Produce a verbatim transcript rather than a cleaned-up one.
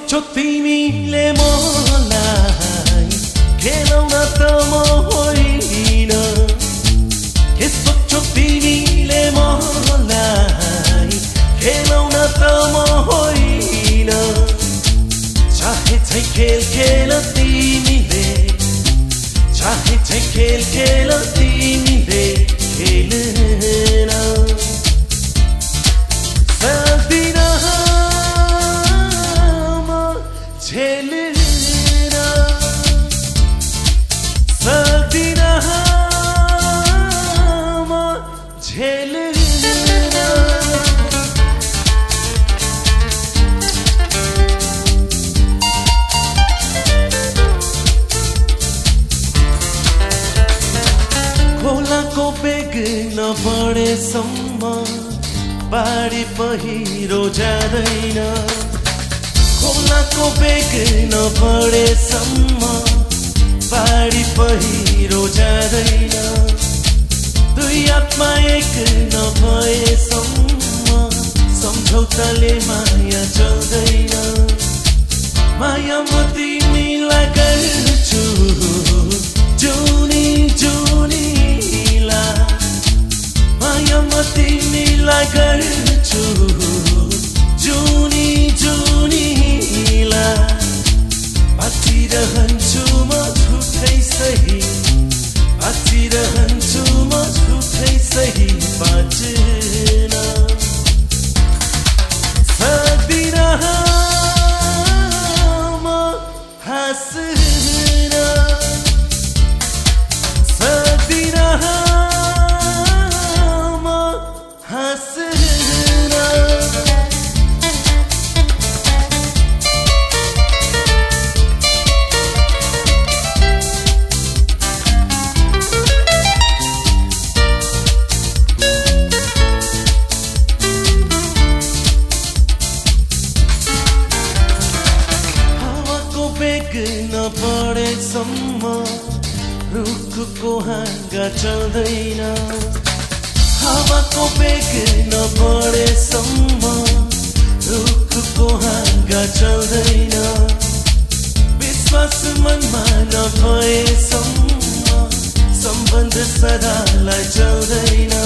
सोच्छौ तिमीले मलाई खेलाउन त म होइन के सोच्छौ तिमीले मलाई खेलाउन त म होइन चाहे चाहिँ खेल खेल तिमीले चाहे चाहिँ खेल खेल तिमीले खेलेन सक्दिन म झेलेन सक्दिन म झेलेन खोलाको बेग नपढेसम्म बाढी पहिरो जाँदैन खोलाको बेग नपढेसम्म बाढी पहिरो जाँदैन दुई आत्मा एक नभएसम्म सम्झौताले माया चल्दैन माया म तिमीलाई गर्छु जुनी जुनी माया म तिमीलाई गर्छु जुनी जुनीला बाँचिरहन्छु म झुठै सही बाँचिरहन्छु म झुठै सही बाँचेन सक्दिन म हाँस्न सक्दिन नपढेसम्म रुखको हाँगा चल्दैन हावाको बेग नपढेसम्म रुखको हाँगा चल्दैन विश्वास मनमा नभएसम्म सम्बन्ध सदालाई चल्दैन